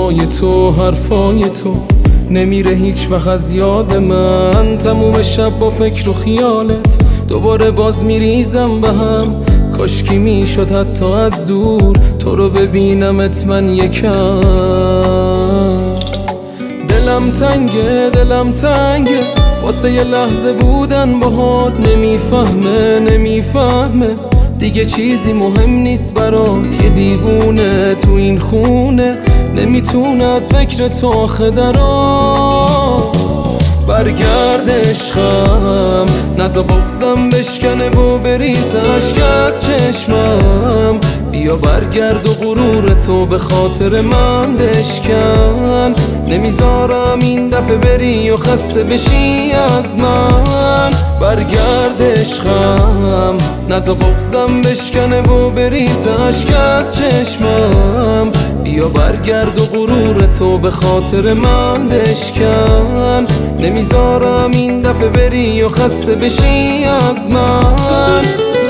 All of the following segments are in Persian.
صدای تو، حرفای تو نمیره هیچ وقت از یاد من. تموم شب با فکر و خیالت دوباره باز میریزم به هم. کاشکی میشد حتی از دور تو رو ببینمت من یکم. دلم تنگه واسه یه لحظه بودن باهات. نمیفهمه دیگه چیزی مهم نیست برات. یه دیوونه تو این خونه نمیتونه از فکر تو آخه درات. برگرد عشقم نزا بغضم بشکنه و بریز اشک از چشمم. بیا برگرد و غرور تو به خاطر من بشکن. نمیذارم این دفعه بری و خسته بشی از من. برگرد عشقم نزا بغضم بشکنه و بریز اشک از چشمم. بیا برگرد و غرور تو به خاطر من بشکن. نمیذارم این دفعه بری و خسته بشی از من.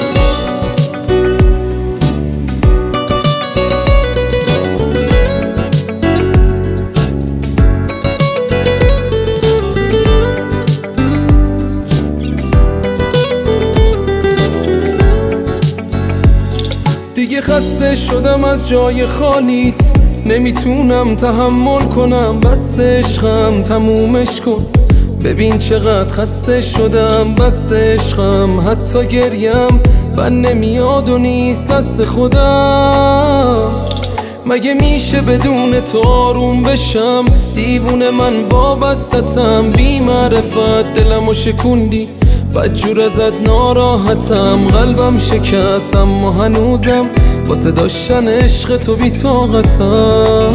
دیگه خسته شدم از جای خالیت، نمیتونم تحمل کنم. بس عشقم تمومش کن، ببین چقدر خسته شدم. بس عشقم حتی گریم من نمیاد و نیست دست خودم. مگه میشه بدون تو آروم بشم؟ دیوونه من وابستم، بی معرفت دلمو شکوندی، بدجور ازت ناراحتم. قلبم شکست اما هنوزم واسه داشتن عشق تو بی طاقتم.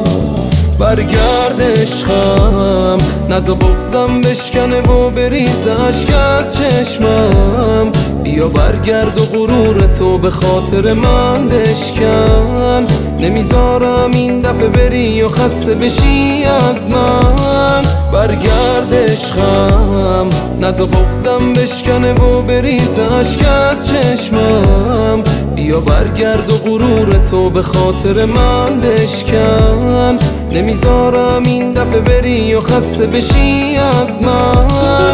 برگرد عشقم نزا بغضم بشکنه و بریز اشک از چشمم. بیا برگرد و غرور تو به خاطر من بشکن. نمیذارم این دفعه بری و خسته بشی از من. برگرد عشقم نزا بغضم بشکنه و بریز اشک از چشمم. بیا برگرد و غرور تو به خاطر من بشکن. نمیذارم این دفعه بری و خسته بشی از من.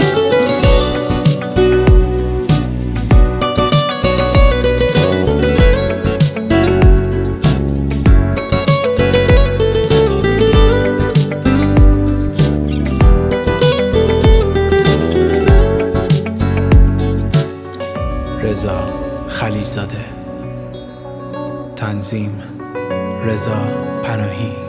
رضا خلیلزاده، تنظیم رضا پناهی.